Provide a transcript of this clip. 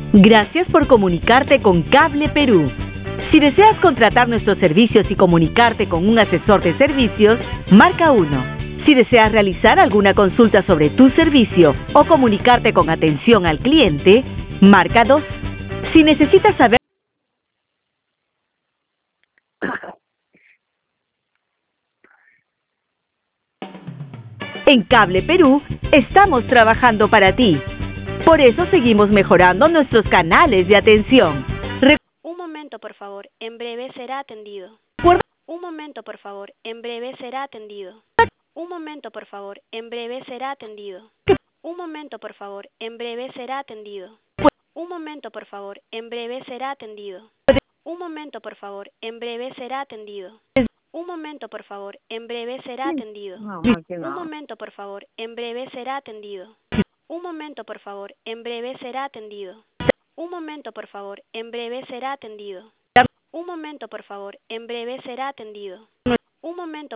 Gracias por comunicarte con Cable Perú. Si deseas contratar nuestros servicios y comunicarte con un asesor de servicios, marca 1. Si deseas realizar alguna consulta sobre tu servicio o comunicarte con atención al cliente, marca 2. Si necesitas saber... En Cable Perú estamos trabajando para ti. Por eso seguimos mejorando nuestros canales de atención. Un momento, por favor. En breve será atendido. Recuerda... Un momento, por favor. En breve será atendido. Un momento, por favor. En breve será atendido. Un momento, por favor. En breve será atendido. Un momento, por favor. En breve será atendido. Un momento, por favor. En breve será atendido. Un momento, por favor. En breve será atendido. Un momento, por favor. En breve será atendido. Un momento, por favor. En breve será atendido. Un momento, por favor. En breve será atendido. Un momento, por favor. En breve será atendido. Un momento.